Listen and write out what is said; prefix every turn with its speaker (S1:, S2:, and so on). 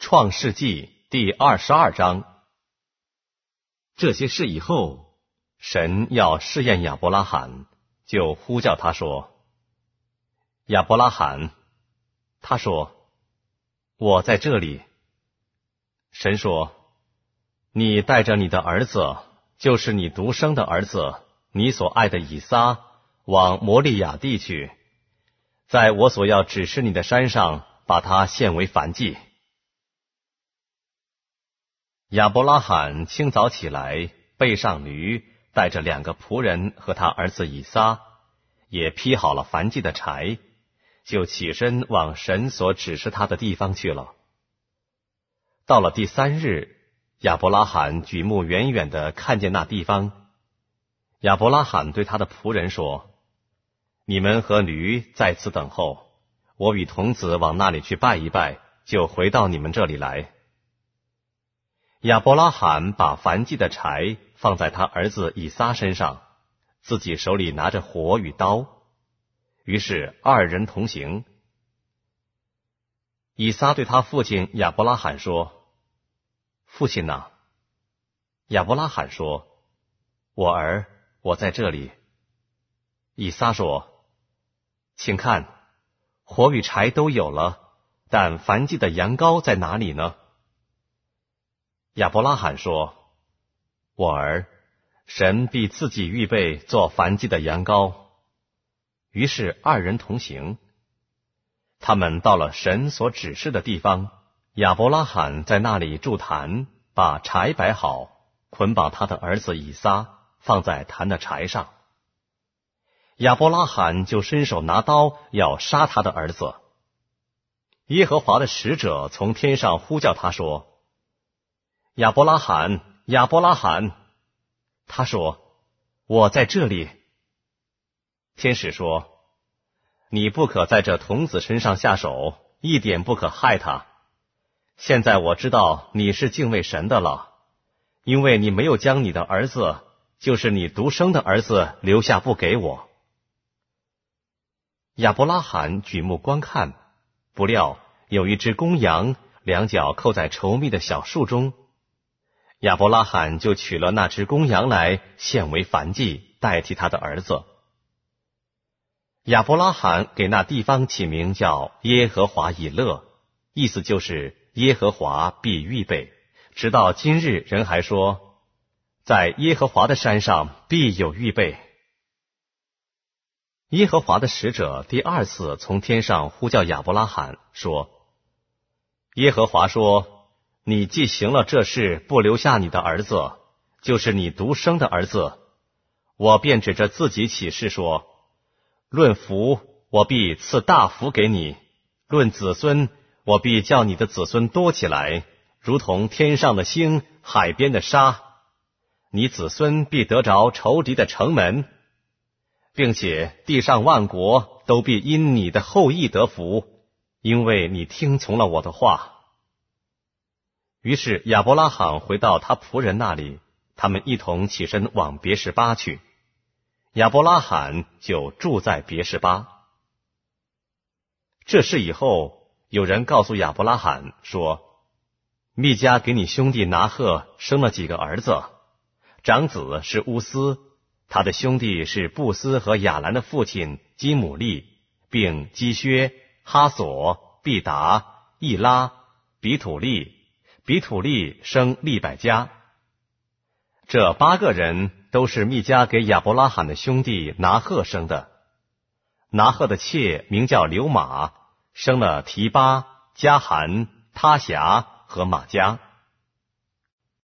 S1: 创世纪第22章。这些事以后，神要试验亚伯拉罕，就呼叫他说：亚伯拉罕。他说：我在这里。神说：你带着你的儿子，就是你独生的儿子，你所爱的以撒，往摩利亚地去，在我所要指示你的山上，把他献为燔祭。亚伯拉罕清早起来，背上驴，带着2个仆人和他儿子以撒，也劈好了燔祭的柴，就起身往神所指示他的地方去了。到了第3日，亚伯拉罕举目远远地看见那地方。亚伯拉罕对他的仆人说：你们和驴在此等候，我与童子往那里去拜一拜，就回到你们这里来。亚伯拉罕把燔祭的柴放在他儿子以撒身上，自己手里拿着火与刀，于是2人同行。以撒对他父亲亚伯拉罕说：父亲哪？亚伯拉罕说：我儿，我在这里。以撒说：请看，火与柴都有了，但燔祭的羊羔在哪里呢？亚伯拉罕说：我儿，神必自己预备做燔祭的羊羔。于是2人同行。他们到了神所指示的地方，亚伯拉罕在那里筑坛，把柴摆好，捆绑他的儿子以撒，放在坛的柴上。亚伯拉罕就伸手拿刀要杀他的儿子。耶和华的使者从天上呼叫他说：亚伯拉罕，亚伯拉罕。他说：我在这里。天使说：你不可在这童子身上下手，一点不可害他。现在我知道你是敬畏神的了，因为你没有将你的儿子，就是你独生的儿子留下不给我。亚伯拉罕举目观看，不料有一只公羊2脚扣在稠密的小树中。亚伯拉罕就取了那只公羊来献为燔祭，代替他的儿子。亚伯拉罕给那地方起名叫耶和华以勒，意思就是耶和华必预备。直到今日，人还说，在耶和华的山上必有预备。耶和华的使者第2次从天上呼叫亚伯拉罕说：耶和华说，你既行了这事，不留下你的儿子，就是你独生的儿子，我便指着自己起誓说：论福，我必赐大福给你；论子孙，我必叫你的子孙多起来，如同天上的星，海边的沙。你子孙必得着仇敌的城门，并且地上万国都必因你的后裔得福，因为你听从了我的话。于是亚伯拉罕回到他仆人那里，他们一同起身往别是巴去。亚伯拉罕就住在别是巴。这事以后，有人告诉亚伯拉罕说：密迦给你兄弟拿鹤生了几个儿子，长子是乌斯，他的兄弟是布斯和亚兰的父亲基姆利，并基薛、哈索、毕达、易拉、比土利。比土利生利百加。这8个人都是密迦给亚伯拉罕的兄弟拿鹤生的。拿鹤的妾名叫流玛，生了提巴、加含、他辖和玛加。